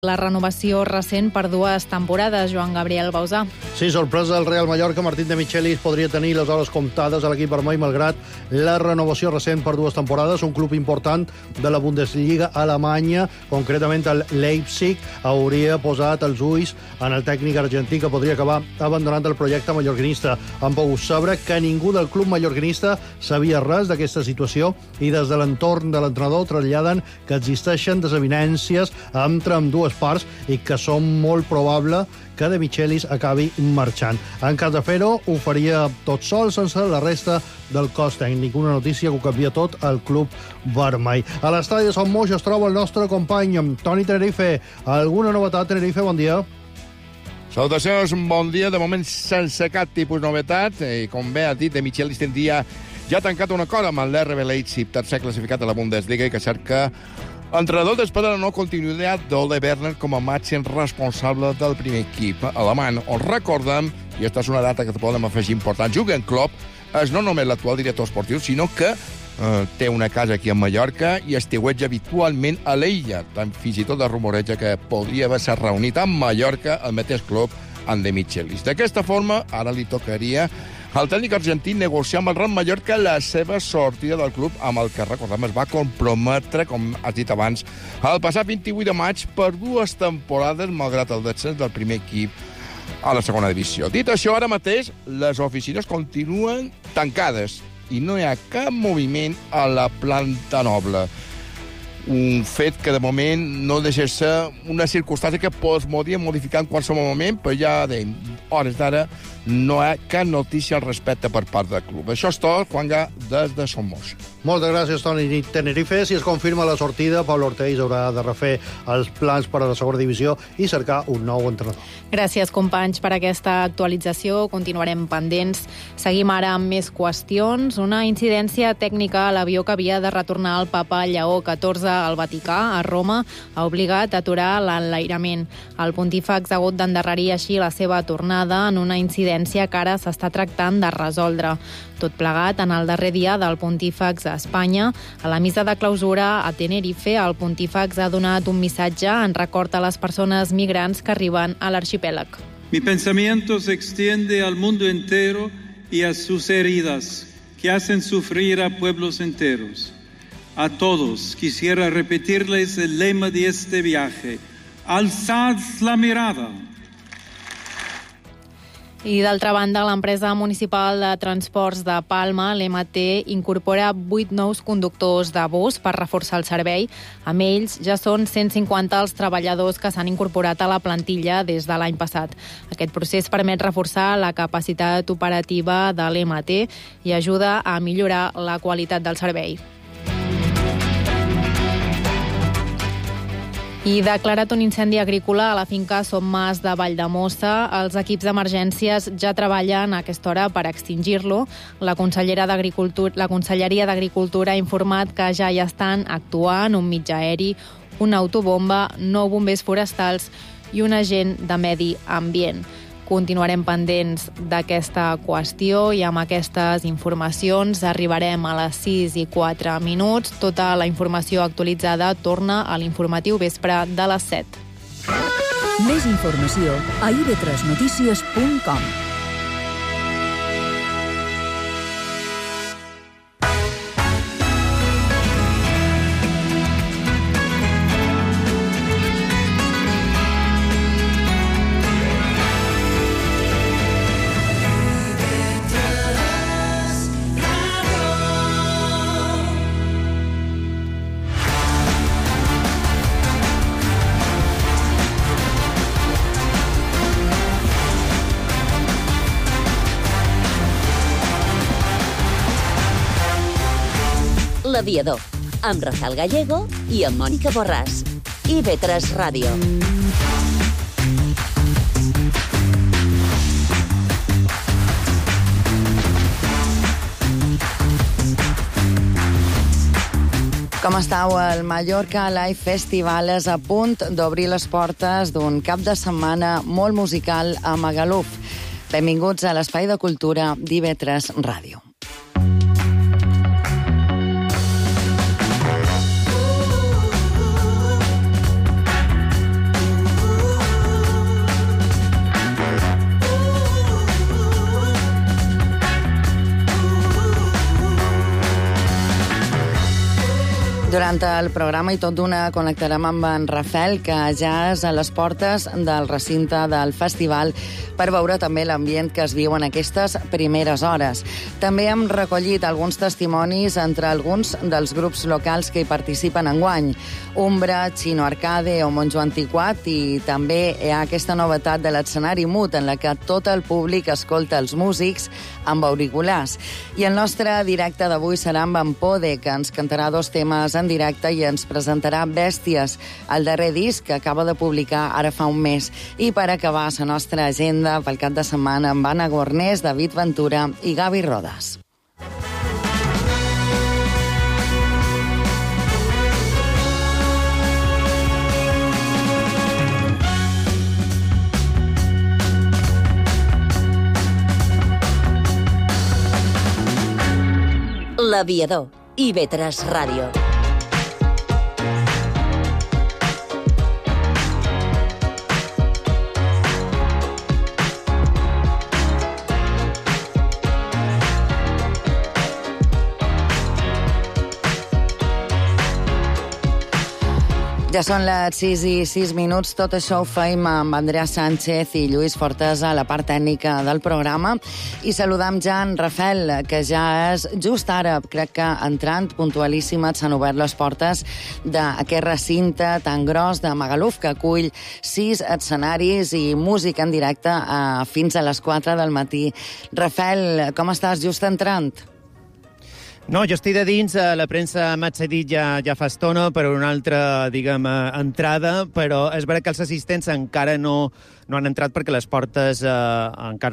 La renovació recent per 2 temporades, Joan Gabriel Bausà. Sí, sorpresa del Real Mallorca. Martín de Michelis podria tenir les hores comptades a l'equip vermell, malgrat la renovació recent per 2 temporades. Un club important de la Bundesliga alemanya, concretament el Leipzig, hauria posat els ulls en el tècnic argentí, que podria acabar abandonant el projecte mallorquinista. Han pogut saber que ningú del club mallorquinista sabia res d'aquesta situació i des de l'entorn de l'entrenador traslladen que existeixen desavinències entre ambdues parts i que són molt probable que de Michelis acabi marxant. En cas de fer-ho, ho faria tot sol, sense la resta del cos tècnic. Una notícia que ho canvia tot al club vermell. A l'estadi de Sant Moix es troba el nostre company Toni Tenerife. Alguna novetat, Tenerife? Bon dia. Salutacions, bon dia. De moment sense cap tipus de novetat. Com bé ha dit, de Michelis tindria ja tancat un acord amb l'RB Leipzig, tercer classificat de la Bundesliga, i que cerca entrenador després de la no continuïtat d'Ole Werner com a màxim responsable del primer equip alemany. On recordem, i aquesta és una data que podem afegir important, Jürgen Klopp és no només l'actual director esportiu, sinó que té una casa aquí a Mallorca i estiueja habitualment a l'illa. Fins i tot es rumoreja que podria haver-se reunit a Mallorca el mateix club amb de Michelis. D'aquesta forma, ara li tocaria al tècnic argentí negociar amb el Real Mallorca la seva sortida del club, amb el que, recordem, es va comprometre, com has dit abans, el passat 28 de maig per 2 temporades, malgrat el descens del primer equip a la segona divisió. Dit això, ara mateix, les oficines continuen tancades i no hi ha cap moviment a la planta noble. Un fet que, de moment, no deixa ser una circumstància que es podria modificar en qualsevol moment, però ja dèiem, hores d'ara, no hi ha cap notícia al respecte per part del club. Això és tot, Juanga, des de Sant Moix. Moltes gràcies, Toni Tenerife. Si es confirma la sortida, Pablo Ortells haurà de refer els plans per a la segona divisió i cercar un nou entrenador. Gràcies, companys, per aquesta actualització. Continuarem pendents. Seguim ara amb més qüestions. Una incidència tècnica a l'avió que havia de retornar el papa Lleó XIV al Vaticà, a Roma, ha obligat a aturar l'enlairament. El pontífex ha hagut d'endarrerir així la seva tornada en una incidència que ara s'està tractant de resoldre. Tot plegat en el darrer dia del pontífex a Espanya. A la missa de clausura a Tenerife, el pontífex ha donat un missatge en record a les persones migrants que arriben a l'arxipèlag. Mi pensamiento se extiende al mundo entero y a sus heridas que hacen sufrir a pueblos enteros. A todos quisiera repetirles el lema de este viaje: alzad la mirada. I d'altra banda, l'empresa municipal de transports de Palma, l'MT, incorpora 8 nous conductors de bus per reforçar el servei. Amb ells ja són 150 els treballadors que s'han incorporat a la plantilla des de l'any passat. Aquest procés permet reforçar la capacitat operativa de l'MT i ajuda a millorar la qualitat del servei. I declarat un incendi agrícola a la finca Son Mas de Valldemossa. Els equips d'emergències ja treballen a aquesta hora per extingir-lo. La Conselleria d'Agricultura ha informat que ja hi estan actuant un mitjà aeri, una autobomba, 9 bombers forestals i un agent de medi ambient. Continuarem pendents d'aquesta qüestió i amb aquestes informacions arribarem a les 6:04. Tota la informació actualitzada torna a l'informatiu vespre de les 7. Més informació a ib3notícies.com. L'aviador, amb Rafael Gallego i amb Mònica Borràs. IB3 Ràdio. Com estàu? El Mallorca Live Festival és a punt d'obrir les portes d'un cap de setmana molt musical a Magaluf. Benvinguts a l'Espai de Cultura d'IB3 Ràdio. encanta el programa i tot d'una connectarem amb en Rafel, que ja és a les portes del recinte del festival per veure també l'ambient que es viu en aquestes primeres hores. També hem recollit alguns testimonis entre alguns dels grups locals que hi participen enguany. Umbra, Chino Arcade o Monjo Antiquat, i també hi ha aquesta novetat de l'escenari mut en la que tot el públic escolta els músics amb auriculars. I el nostre directe d'avui serà amb en Pode, que ens cantarà 2 temes en directe i ens presentarà Bèsties, el darrer disc que acaba de publicar ara fa un mes. I per acabar la nostra agenda pel cap de setmana amb Anna Gornés, David Ventura i Gavi Rodas. L'Aviador, IB3 Ràdio. Ja són les 6:06. Tot això ho feim amb Andrea Sánchez i Lluís Fortes a la part tècnica del programa. I saludam ja en Rafel, que ja és just ara, crec que entrant, puntualíssima, s'han obert les portes d'aquest recinte tan gros de Magaluf, que acull 6 escenaris i música en directe fins a les 4 del matí. Rafel, com estàs just entrant? No, jo estic de dins, la premsa m'ha cedit ja fa estona per una altra, diguem, entrada, però és veritat que els assistents encara no han entrat perquè les portes encara